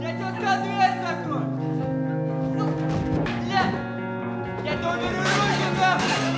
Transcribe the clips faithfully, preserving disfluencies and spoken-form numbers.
Я тебе сказал, дверь закрой! Ну, бля! Я тебе уберу руки, нахуй!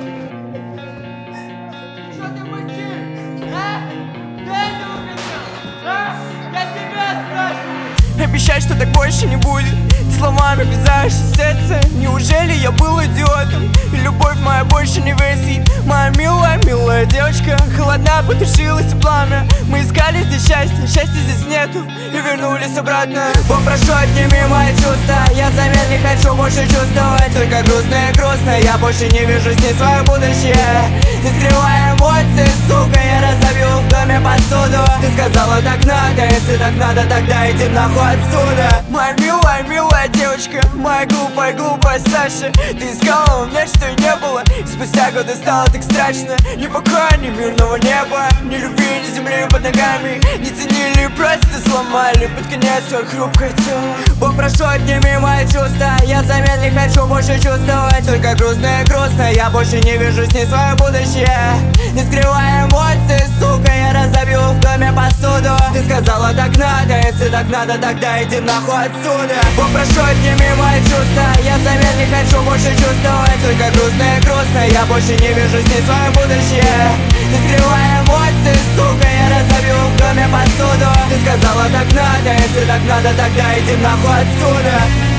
Что ты мычишь? А? Дай это уберем! А? Я тебя спрашиваю! Обещай, что так больше не будет. Ты словами вязаешь сердце. Неужели я был идиотом? И любовь моя больше не весит. Моя милая, милая девочка холодна, потушилось пламя. Мы искали здесь счастье, счастья здесь нету. И вернулись обратно. Попрошу, отними мои чувства. Я взамен не хочу больше чувствовать. Только грустно и грустно. Я больше не вижу с ней свое будущее. Не скрывая эмоции, сука, я разобью в доме посуду. Ты сказала, так надо, если так надо, тогда иди нахуй отсюда. Моя милая, милая девочка, моя глупая, глупая Саша. Ты искала у меня, что и не было. И спустя годы стало так страшно. Ни покоя, ни мирного неба, ни любви, ни земли под ногами. Не ценили, просто сломали под конец свое хрупкое тело. Попрошу, отними мои чувства. Я взамен не хочу больше чувствовать. Только грустно и грустно. Я больше не вижу с ней свое будущее. Не скрывая эмоции, сука, я разобью в доме посуду. Ты сказала, так надо, если так надо, тогда иди нахуй отсюда. Попрошу, отними мои чувства. Я взамен не хочу больше чувствовать. Только грустно и грустно. Я больше не вижу с ней свое будущее. Не скрывая эмоции, сука, я разобью в доме посуду. Ты сказала, так надо, если так надо, тогда иди нахуй отсюда.